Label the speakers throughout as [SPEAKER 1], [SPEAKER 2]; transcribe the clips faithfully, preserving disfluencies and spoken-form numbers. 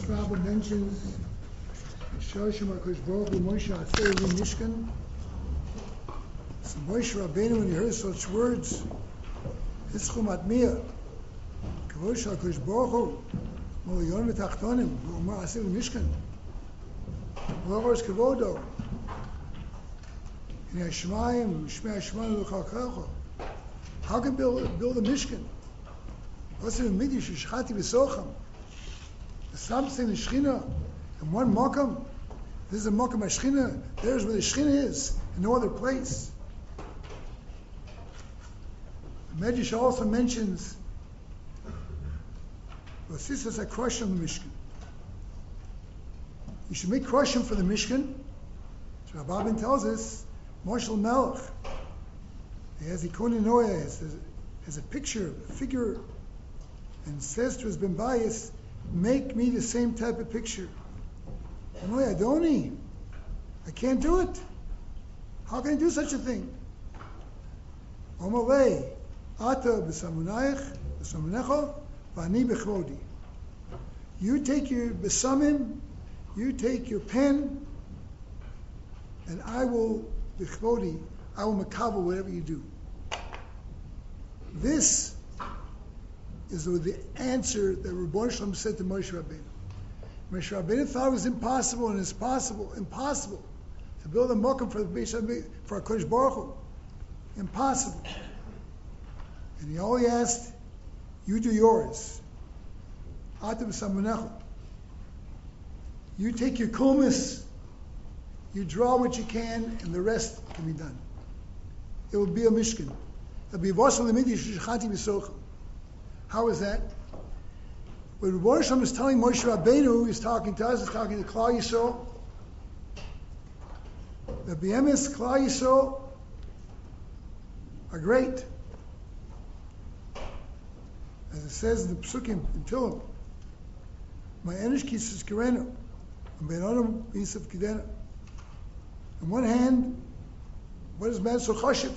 [SPEAKER 1] Rabbah mentions Shoshim HaKadosh Baruch Hu Moshe Atzei Mishkan. So Moshe Rabbeinu, when he heard such words, Hischum Atmiya, Kavosh HaKadosh Baruch Hu, Molion V'Tachtonim, V'Omar Atzei Mishkan, V'Lovars Kavodo, in Hashmayim, Shmei Hashmayim L'Chalchalcha. How can build build a Mishkan? What's in the Midrash? Shchati V'Socham. Something in the Shechina, in one Makam. This is a Makam HaShechina. There's where the Shechina is, in no other place. The Medrash also mentions, well, this is a crush on the Mishkan. You should make crushim for the Mishkan. So Rabban tells us, Moshel Melech, he has Ikone Noah, has, has a picture, a figure, and says to his Ben Bayis, make me the same type of picture. No, I don't. I can't do it. How can I do such a thing? Omalei, ata b'samunayich, b'samunecha, v'ani b'chvodi. You take your besamim, you take your pen, and I will b'chvodi, I will makabel whatever you do. This is the answer that Rabban Shalom said to Moshe Rabbeinu. Moshe Rabbeinu thought it was impossible, and it's possible, impossible, to build a mokum for the Beis Hamikdash, for HaKadosh Baruch Hu. Impossible. And he only asked, you do yours. Atam Samunecha. You take your kulmis, you draw what you can, and the rest can be done. It will be a mishkan. It will be Vasal L'Midrash Shechati V'Socham. How is that? When Rabban Shalom is telling Moshe Rabbeinu, he's talking to us, he's talking to Klal Yisrael. The B'emes Klal Yisrael are great. As it says in the Psukim, in Tehillim, my enish kisas kerenu, and be'enonam b'yisaf kidena. On one hand, what is man so chashiv?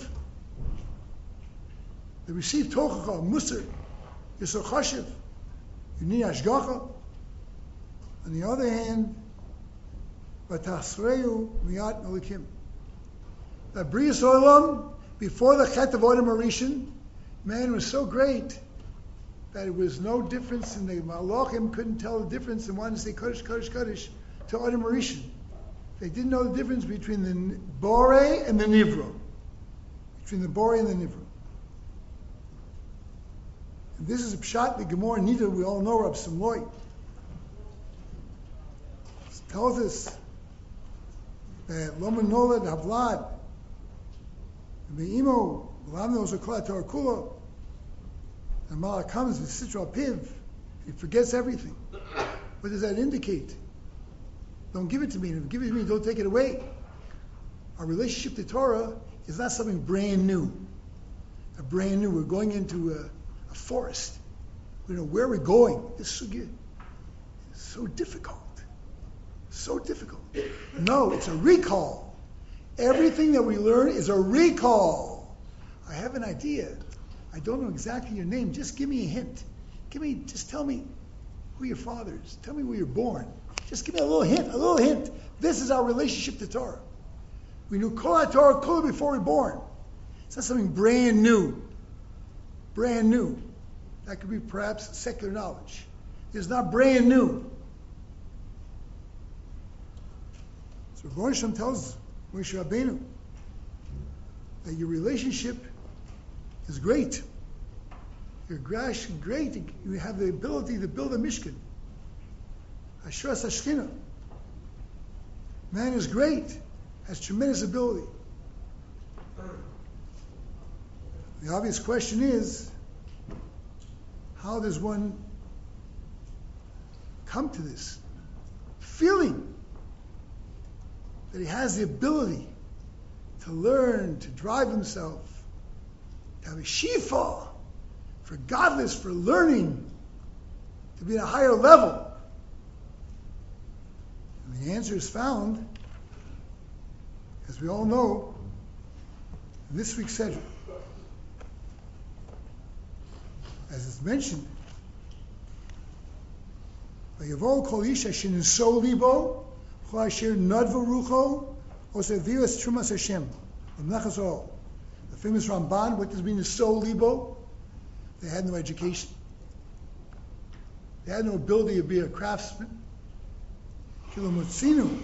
[SPEAKER 1] They receive tochacha, musar. You're so chashiv. You need ashgacha. On the other hand, v'tasreyu miyat melikim. That B'riyas Olam, before the Chet of Adam Arishan, man was so great that it was no difference in the Malachim couldn't tell the difference and wanted to say Kodesh, Kodesh, Kodesh to Adam Arishan. They didn't know the difference between the Bore and the Nivra. Between the Bore and the Nivra. And this is a Pshat, the Gemara Nida, we all know Rab Samloi. It tells us that Loma Nolad Havlad, Ve'imo, V'lam knows Akla Torah Kula, and Malach comes with Sitra Piv, he forgets everything. What does that indicate? Don't give it to me. If you give it to me, don't take it away. Our relationship to Torah is not something brand new. A brand new. We're going into a, a forest. We know where we're going. It's so, it's so difficult. So difficult. No, it's a recall. Everything that we learn is a recall. I have an idea. I don't know exactly your name. Just give me a hint. Give me, just tell me who your father is. Tell me where you're born. Just give me a little hint, a little hint. This is our relationship to Torah. We knew Kol Torah Kula before we were born. It's not something brand new. Brand new. That could be perhaps secular knowledge. It's not brand new. So Rabban Shalom tells Moshe Rabbeinu that your relationship is great. You're great. You have the ability to build a mishkan. Ashras Hashchina. Man is great, has tremendous ability. The obvious question is, how does one come to this feeling that he has the ability to learn, to drive himself, to have a shifa for godless, for learning, to be at a higher level? And the answer is found, as we all know, in this week's Sedra. As it's mentioned, Vayavo kol ish asher niso libo, v'chol asher nadva rucho, oseviras trumas Hashem. The famous Ramban, what does it mean niso libo? They had no education. They had no ability to be a craftsman. Kilomutzinu.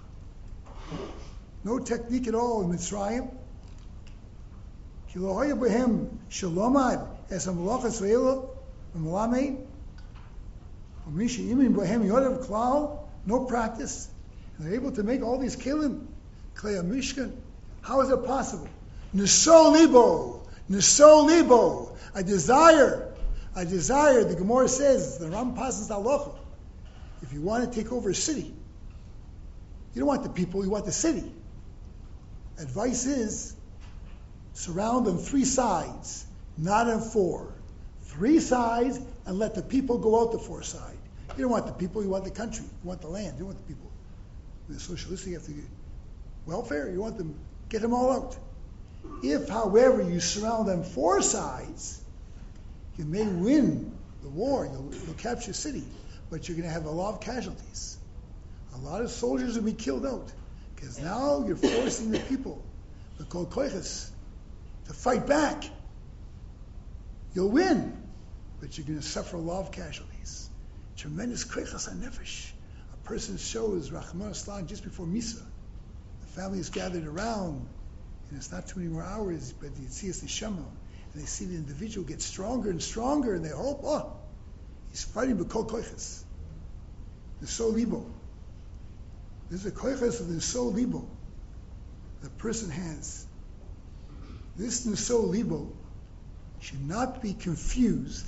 [SPEAKER 1] No technique at all in Mitzrayim. Kilohoya behem shalomad es hamolachas ve'ela v'molamed. Umishi imin behem yodav klal. No practice. And they're able to make all these kelim. Klei mishkan. How is it possible? Niso libo. Niso libo. I desire, I desire, the Gemara says, the Ram passes halacha. If you want to take over a city, you don't want the people, you want the city. Advice is, surround on three sides, not on four. Three sides, and let the people go out the fourth side. You don't want the people, you want the country, you want the land, you don't want the people. With the socialistic, you have to get welfare, you want them, get them all out. If, however, you surround on four sides, you may win the war, you'll, you'll capture a city, but you're going to have a lot of casualties. A lot of soldiers will be killed out, because now you're forcing the people, the kol koiches, to fight back. You'll win, but you're going to suffer a lot of casualties. Tremendous koiches hanefesh. A person shows Rahman Aslan just before Misa. The family is gathered around, and it's not too many more hours, but you see it's the Shema. And they see the individual get stronger and stronger, and they hope, oh, he's fighting with kol koiches. The so libo. There's a koiches of the so libo. The person has. This niso libo should not be confused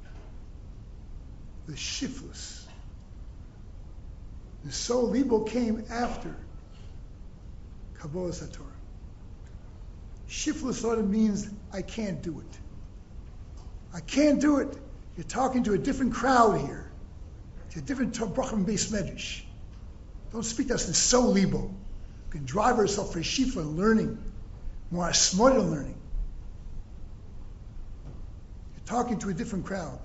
[SPEAKER 1] with shiflus. Niso libo came after Kabbalah Satorah. Shiflus sort of means I can't do it. I can't do it. You're talking to a different crowd here. To a different Brachim based medrash. Don't speak to us in so libo. You can drive ourselves for shifa and learning. More smart and learning. You're talking to a different crowd.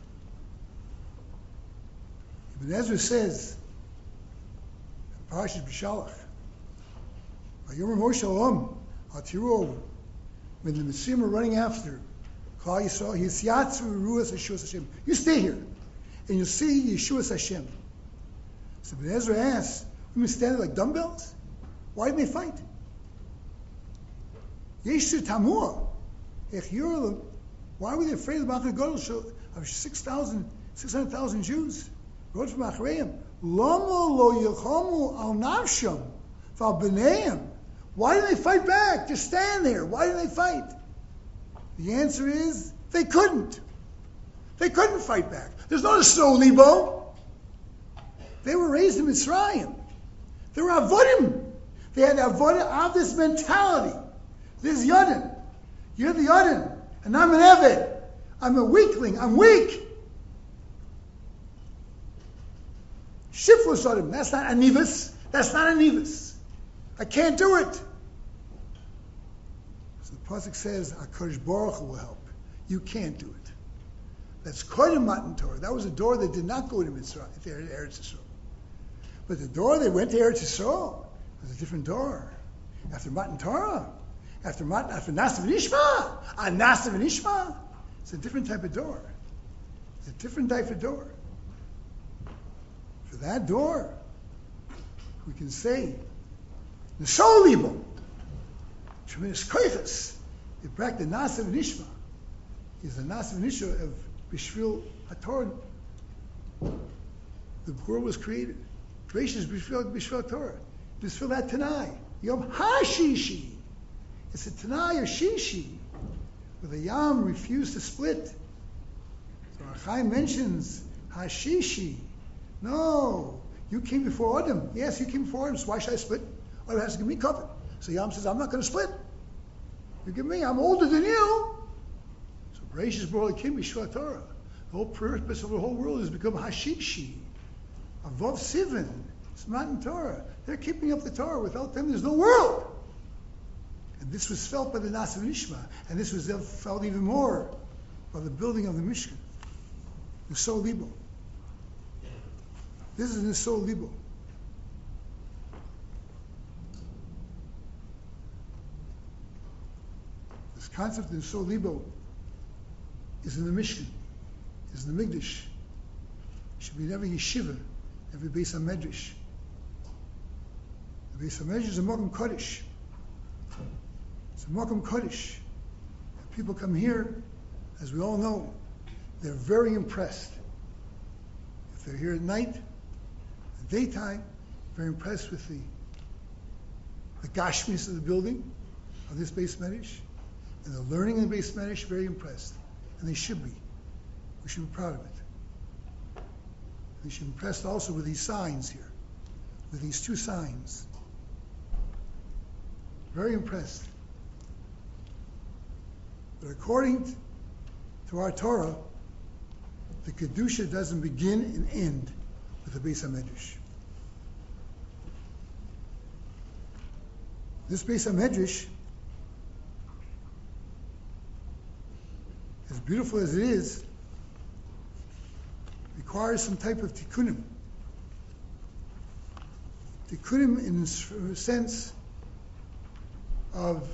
[SPEAKER 1] Ibn Ezra says, Parashas B'Shalach, Vayomer Moshe Olam, Atiru, when the Mitzrayim are running after Klal Yisrael, Yisyatzu Ruas Yeshuas Hashem. You stay here, and you'll see Yeshuas Hashem. So Ibn Ezra asks, we stand like dumbbells? Why didn't they fight? Yeshu Tamua, Ech why were they afraid of Machar Gadol of six thousand, six hundred thousand Jews? Wrote from Achreim, Lama lo yilchamu al nafsham val b'neiim. Why did they fight back? Just stand there. Why did they fight? The answer is they couldn't. They couldn't fight back. There's not a snow libo. They were raised in Mitzrayim. They were avodim. They had avodah of this mentality. This yadin. You're the yadin, and I'm an eved. I'm a weakling. I'm weak. Shiflus yadin. That's not anivus. That's not anivus. I can't do it. So the pasuk says, HaKadosh Baruch Hu will help. You can't do it. That's quite a Matan Torah. That was a door that did not go to Mitzrayim, to Eretz Yisrael. But the door that went to Eretz Yisrael was a different door. After Matan Torah, after Matan, after Nasiv Nishma, on Nasiv Nishma, it's a different type of door. It's a different type of door. For that door, we can say, the soul libo, tremendous koiches. You practice Nasiv Nishma. Is the Nasiv Nishma of Bishvil HaTorah. The world was created. Gracious Bishvil Bishvil Torah. Bishvil that Tanai. Yom HaShishi. It's a Tanai or Shishi, where the Yam refused to split. So Chaim mentions Hashishi. No, you came before Adam. Yes, you came before Adam. So why should I split? Adam has to give me covenant. So Yam says, I'm not going to split. You give me. I'm older than you. So Bereshis Bara Elokim B'Shvat Torah. The whole purpose of the whole world is to become Hashishi. Avov Sivan. It's Matan Torah. They're keeping up the Torah. Without them, there's no world. And this was felt by the Nasiv Nishma. And this was felt even more by the building of the Mishkan. The So Libo. This is Nisol Libo. This concept of Nisol Libo is in the Mishnah, is in the Migdash. It should be in every yeshiva, every Beis HaMedrash. The Beis HaMedrash is a Mokum Kodesh. It's a Mokum Kodesh. People come here, as we all know, they're very impressed. If they're here at night, the daytime, very impressed with the the gashmis of the building of this Beis Medrash, and the learning of the Beis Medrash, very impressed. And they should be. We should be proud of it. They should be impressed also with these signs here, with these two signs. Very impressed. But according to our Torah, the Kedusha doesn't begin and end with the Beis HaMedrash. This Beis HaMedrash, as beautiful as it is, requires some type of tikkunim. Tikkunim in the sense of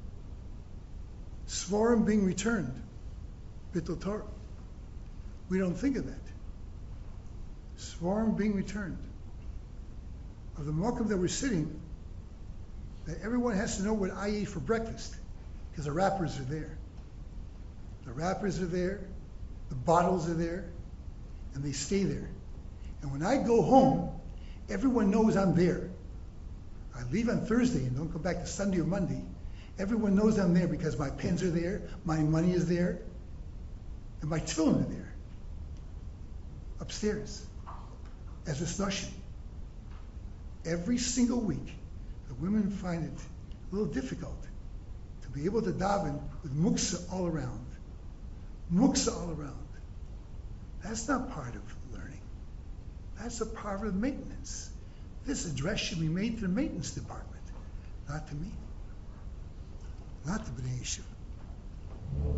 [SPEAKER 1] Svarim being returned, Bittul Torah. We don't think of that. Svarim being returned. Of the Mokum that we're sitting, that everyone has to know what I ate for breakfast, because the wrappers are there. The wrappers are there, the bottles are there, and they stay there. And when I go home, everyone knows I'm there. I leave on Thursday and don't come back to Sunday or Monday. Everyone knows I'm there because my pens are there, my money is there, and my tefillin are there. Upstairs, as a snushim. Every single week, the women find it a little difficult to be able to daven with muksa all around. Muksa all around. That's not part of learning. That's a part of maintenance. This address should be made to the maintenance department, not to me. Not to B'nai Yeshiva.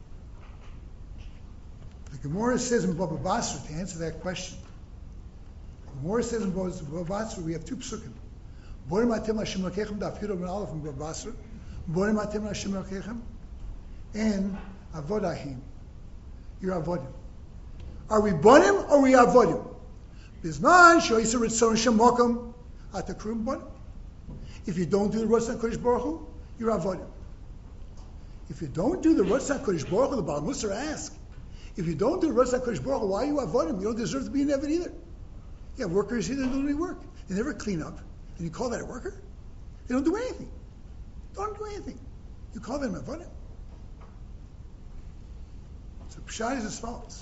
[SPEAKER 1] The Gemara says in Baba Basra, to answer that question, the Gemara says in Baba Basra, we have two psukim. Borim atem Hashem Elokechem, daf Yud ben Aleph in Baba Basra. Borim atem Hashem Elokechem, and Avodahim. You're Avodim. Are we Bonim or are we Avodim? Bizman shoyser ritzon Hashem mokum atakrum Bonim. If you don't do the Ratzon Kodesh Baruch Hu, you're Avodim. If you don't do the Ratzon Kodesh Baruch Hu, the Baal Musar asks, if you don't do the Ratzon Kodesh Baruch Hu, why are you Avodim? You don't deserve to be an Eved either. You have workers here that don't do any work. They never clean up. And you call that a worker? They don't do anything. Don't do anything. You call them Avodim. So Pshat is as follows.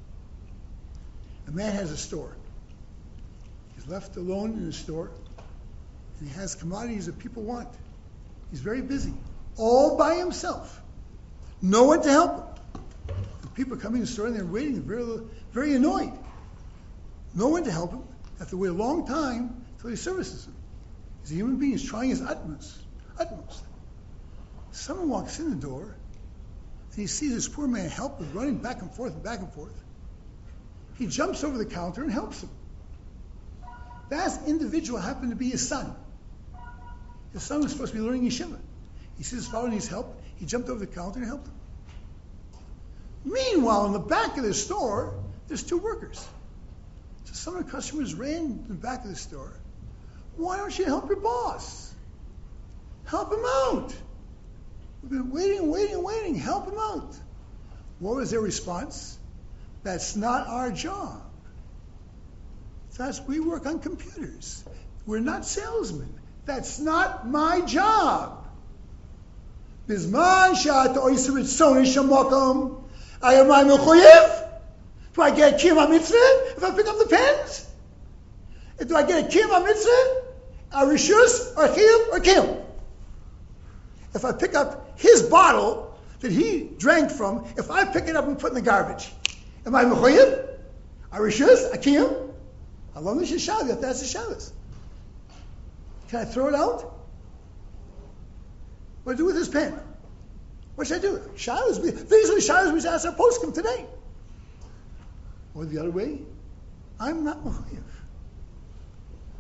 [SPEAKER 1] A man has a store. He's left alone in his store, and he has commodities that people want. He's very busy, all by himself. No one to help him. And people come in the store and they're waiting, very, very annoyed. No one to help him. They have to wait a long time until he services them. He's a human being. He's trying his utmost. Utmost. Someone walks in the door, and he sees this poor man helpless, running back and forth and back and forth. He jumps over the counter and helps him. That individual happened to be his son. His son was supposed to be learning yeshiva. He sees his father needs help. He jumped over the counter and helped him. Meanwhile, in the back of the store, there's two workers. So some of the customers ran to the back of the store. Why don't you help your boss? Help him out. We've been waiting and waiting and waiting. Help him out. What was their response? That's not our job. That's, we work on computers. We're not salesmen. That's not my job. Bizman shat oiser ritzon shamokum. I am my mechuyev. Do I get a kiyum mitzvah if I pick up the pens? Do I get a kiyum mitzvah? A rishus or chiyuv or kiyum? If I pick up his bottle that he drank from, if I pick it up and put it in the garbage, am I mechuyev? A rishus, a kiyum? How long is your Shabbos? If that's the Shabbos. Can I throw it out? What do I do with this pen? What should I do? Shabbos. These are the Shabbos we asked our poskim today. Or the other way, I'm not mechuyev.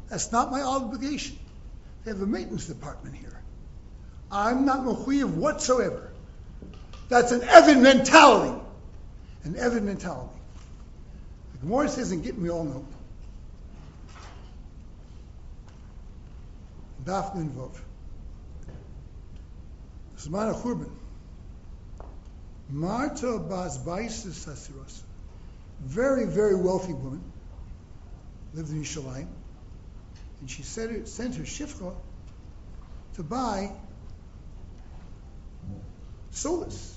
[SPEAKER 1] That's not my obligation. They have a maintenance department here. I'm not mechuyev whatsoever. That's an Evid mentality. An Evid mentality. The Gemara says in Gittin, we all know. Daf Nun Vav. Zman HaChurban. Marta Bas Bais Sasiros. Very, very wealthy woman. Lived in Yerushalayim. And she said, sent her shifcha to buy solas.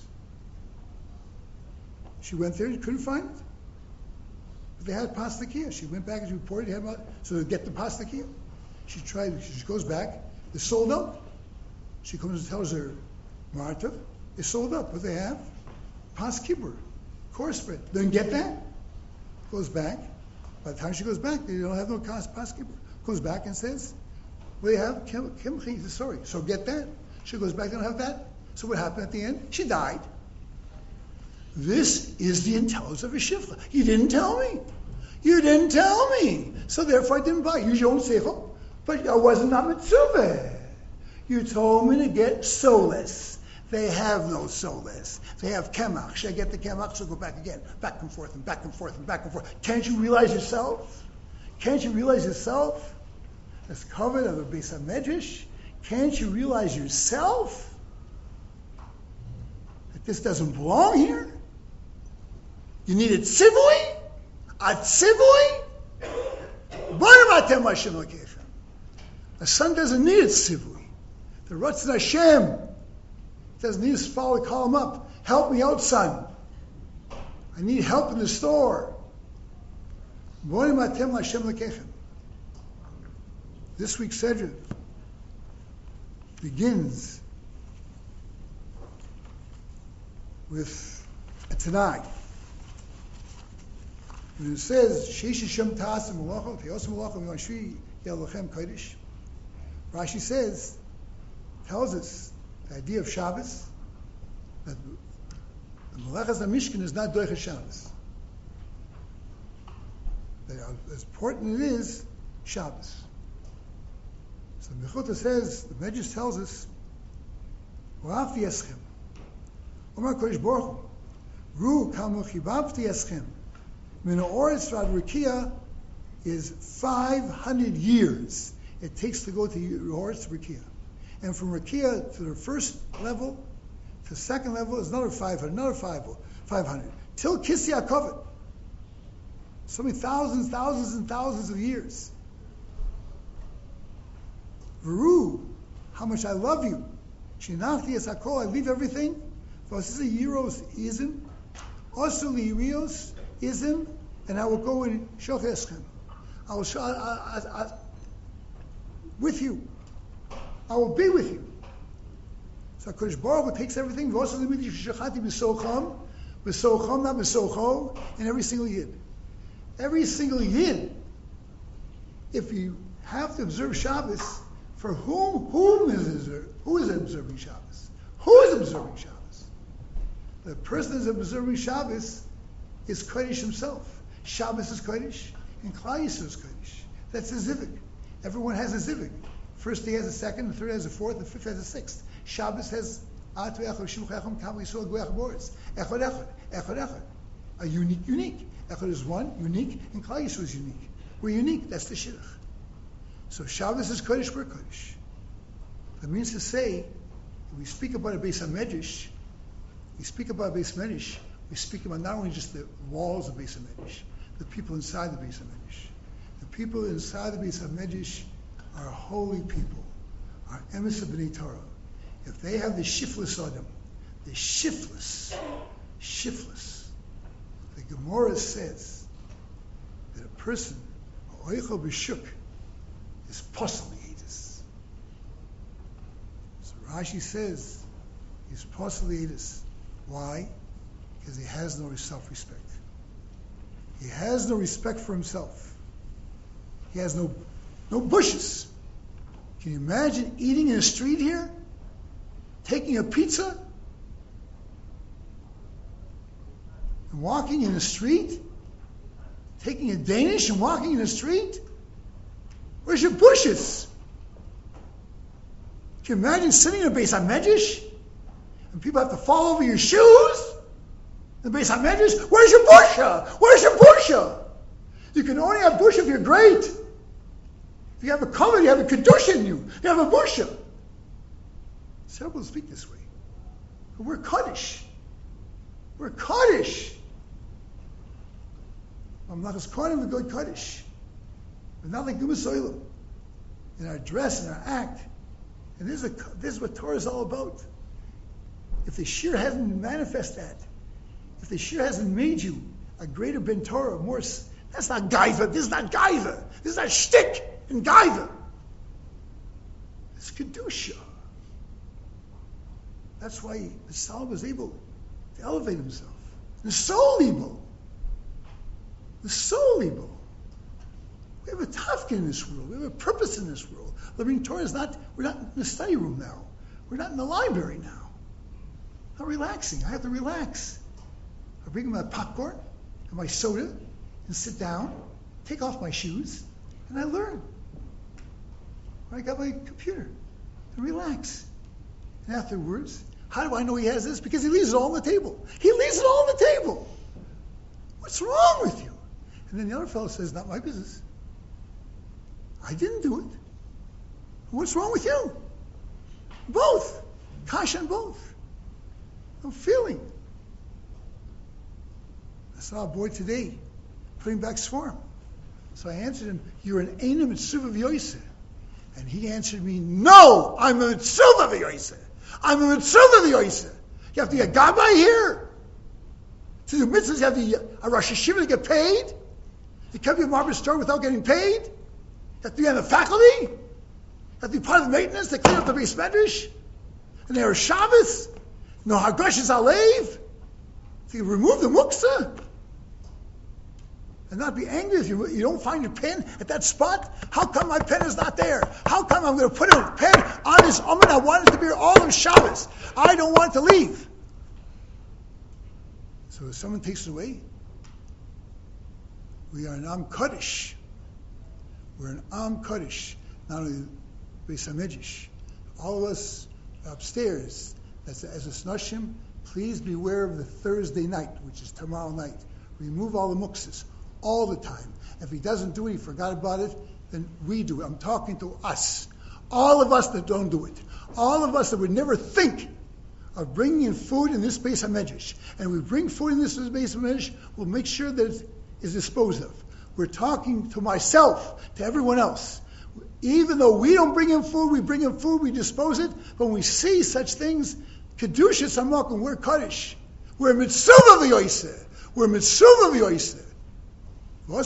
[SPEAKER 1] She went there and couldn't find it. But they had pastakia. She went back and she reported, had about, so to get the pastakia. She tried, she goes back, they're sold out. She comes and tells her, Marta, they're sold out. What they have? Pas kibur, course spread. Doesn't get that. Goes back. By the time she goes back, they don't have no pas kibur. Goes back and says, well, they have kimchi. Sorry, so get that. She goes back, they don't have that. So what happened at the end? She died. This is the intelligence of a shifcha. You didn't tell me. You didn't tell me. So therefore I didn't buy. Use your own seichel. But I wasn't a mitzvah. You told me to get solas. They have no solas. They have kemach. Should I get the kemach? So go back again. Back and forth and back and forth and back and forth. Can't you realize yourself? Can't you realize yourself? As covered of a Beis HaMedrash. Can't you realize yourself that this doesn't belong here? You need a tzivui? A tzivui? A son doesn't need a tzivui. The Ratzon Hashem doesn't need his father to call him up. Help me out, son. I need help in the store. This week's Sedra begins with a Tanai. When it says, Sheish Shem Ta'asim Malacha, Te'osim Malacha, V'yashvi Yelochem Kodesh, Rashi says, tells us the idea of Shabbos, that the Malachas HaMishkan is not Doicha Shabbos. That as important it is, Shabbos. So Mechuta says, the Medrash tells us, Wa'af Yeschem, Omar Kodesh Baruch Hu, Ru Kamu Chibavti Yeschem, Min Ha'oretzVad Rikiah is five hundred years it takes to go to Ha'oretz Rikiah. And from Rikiah to the first level, to the second level is another five hundred, another five hundred. Till Kissi HaKovet. So many thousands, thousands and thousands of years. Veru, how much I love you. Shinachti es hakol, I leave everything. V'asisa yiros ism. Also liyirios ism. And I will go in shoch eschem. I will show, I, I, I, with you. I will be with you. So HaKadosh Baruch Hu takes everything. V'asisa limiti shechati b'socham. B'socham, not b'socho. In every single yid. Every single yid. If you have to observe Shabbos, for whom, whom is observing? Who is observing Shabbos? Who is observing Shabbos? The person who is observing Shabbos is Kodesh himself. Shabbos is Kodesh, and Klal Yisrael is Kodesh. That's a zivig. Everyone has a zivig. First day has a second, the third has a fourth, the fifth has a sixth. Shabbos has Atu Echad Shimuch Echad Kam Yisrael Goyach Boris. Echad Echad, Echad Echad. A unique, unique. Echad is one, unique, and Klal Yisrael is unique. We're unique. That's the shidduch. So Shabbos is Kodesh, we're Kodesh. That means to say, when we speak about a Beis HaMedrash, we speak about a Beis HaMedrash, we speak about not only just the walls of Beis HaMedrash, the people inside the Beis HaMedrash. The people inside the Beis HaMedrash are holy people, are emes b'nei Torah. If they have the shiftless Adam, the shiftless, shiftless, the Gemara says that a person, oichel b'shuk, is possibly Edis. So Rashi says he's possibly Edis. Why? Because he has no self-respect. He has no respect for himself. He has no no bushes. Can you imagine eating in a street here? Taking a pizza? And walking in the street? Taking a Danish and walking in the street? Where's your bushes? Can you imagine sitting in a Beis HaMedrash and people have to fall over your shoes? In the Beis HaMedrash, where's your busha? Where's your busha? You can only have busha if you're great. If you have a color, you have a kedusha in you. You have a busha. Several speak this way. But we're Kaddish. We're Kaddish. I'm not as Kohanim, we're good Kaddish. We're not like Gumas Oilam. In our dress, in our act. And this is, a, this is what Torah is all about. If the Shir hasn't manifested that, if the Shir hasn't made you a greater Ben Torah, more, that's not Gaiva. This is not Gaiva. This is not shtick in Gaiva. It's Kedusha. That's why the Solomon was able to elevate himself. The soul able. The soul able. We have a tafkin in this world. We have a purpose in this world. Living Torah is not, we're not in the study room now. We're not in the library now. I'm relaxing. I have to relax. I bring my popcorn and my soda and sit down, take off my shoes, and I learn. I got my computer and relax. And afterwards, how do I know he has this? Because he leaves it all on the table. He leaves it all on the table. What's wrong with you? And then the other fellow says, not my business. I didn't do it. What's wrong with you? Both. Kasha and both. I'm feeling. I saw a boy today putting back Swarm. So I answered him, you're an Einer Mitzvah V'Yoseh. And he answered me, no, I'm a Mitzvah V'Yoseh. I'm a Mitzvah V'Yoseh. You have to be a Gabbai here. To do mitzvahs, you have to be a Rosh Hashiva to get paid. You can't be a barber store without getting paid. You have to be on the faculty. You have to be part of the maintenance to clean up the Beis Medrash. And there are Shabbos. No Hagosh is Alev. So you remove the muksa. And not be angry if you, you don't find your pen at that spot. How come my pen is not there? How come I'm going to put a pen on this Omen? I want it to be all of Shabbos. I don't want it to leave. So if someone takes it away, we are an Am Kaddish. We're an Am Kaddish. Not only Beis HaMedrash. All of us upstairs, that's as a Snashim, please beware of the Thursday night, which is tomorrow night. Remove all the muksas. All the time. If he doesn't do it, he forgot about it, then we do it. I'm talking to us. All of us that don't do it. All of us that would never think of bringing in food in this Beis HaMedrash. And we bring food in this Beis HaMedrash, we'll make sure that it is disposed of. We're talking to myself, to everyone else. Even though we don't bring in food, we bring in food, we dispose it. But when we see such things, Kedushas Hamakom, we're Kaddish. We're Mitzvah V'Yoseh. We're Mitzvah V'Yoseh. The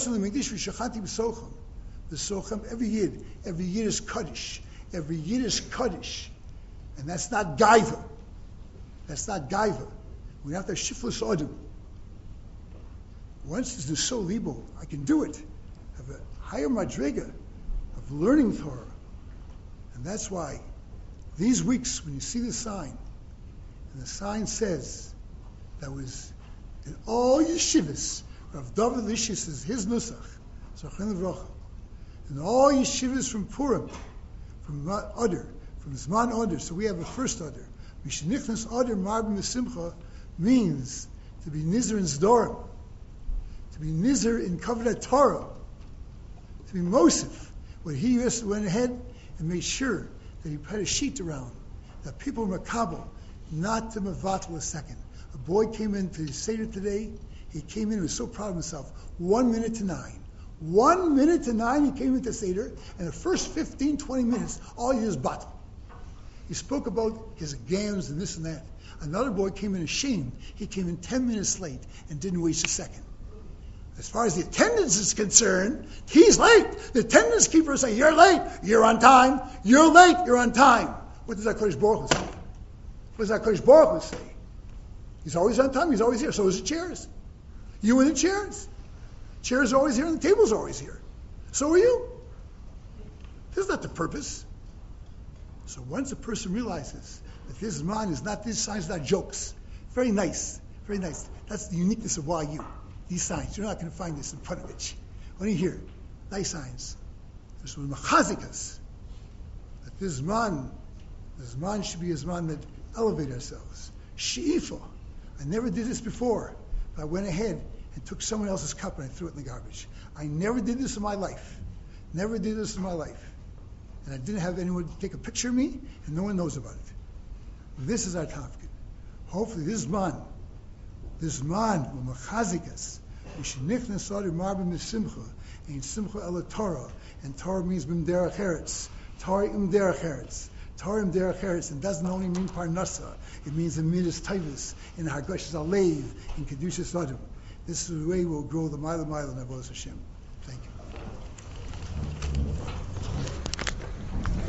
[SPEAKER 1] Sochem, every Yid, every Yid is Kaddish. Every Yid is Kaddish. And that's not Gaiva. That's not Gaiva. We have to have Shiflus Odom. Once it's the Sol Libo, I can do it. I have a higher Madriga of learning Torah. And that's why these weeks, when you see the sign, and the sign says that was in all yeshivas, Rav David Lishis is his nusach, Zachin Levracha. And all yeshivas from Purim, from Adar, from Zman Adar, so we have a first Adar. Mishenichnas Adar Marbim V'Simcha means to be Nizar in Zdorim, to be Nizar in Kavanah Torah, to be Mosif. When he just went ahead and made sure that he put a sheet around, that people were makabel, not to mavatal a second. A boy came into the Seder today. He came in and was so proud of himself. One minute to nine. One minute to nine he came into Seder, and the first fifteen, twenty minutes, all he did was battle. He spoke about his gams and this and that. Another boy came in ashamed. He came in ten minutes late and didn't waste a second. As far as the attendance is concerned, he's late. The attendance keeper say, you're late, you're on time. You're late, you're on time. What does that Kodesh Baruch Hu say? What does that Kodesh Baruch Hu say? He's always on time, he's always here. So is the chairs. You in the chairs. Chairs are always here and the tables are always here. So are you. This is not the purpose. So once a person realizes that this mind is not, these signs are not jokes. Very nice, very nice. That's the uniqueness of Y U. These signs, you're not going to find this in Punovich. Only here, nice signs. This will machazik us. That this man, this man should be a man that elevate ourselves. She'ifa. I never did this before. But I went ahead and took someone else's cup and I threw it in the garbage. I never did this in my life. Never did this in my life. And I didn't have anyone take a picture of me, and no one knows about it. This is our tafkid. Hopefully this man, this man will machazik us. We should nichnas sadu marbim misimcha, and simcha ela Torah, and Torah means bim derech eretz. Torah im derech eretz. Torah im derech eretz, and doesn't only mean parnasa. It means a midas taivus, in hargashas alev, in kedushas adam. This is the way we'll grow the mile mile in Avodas Hashem.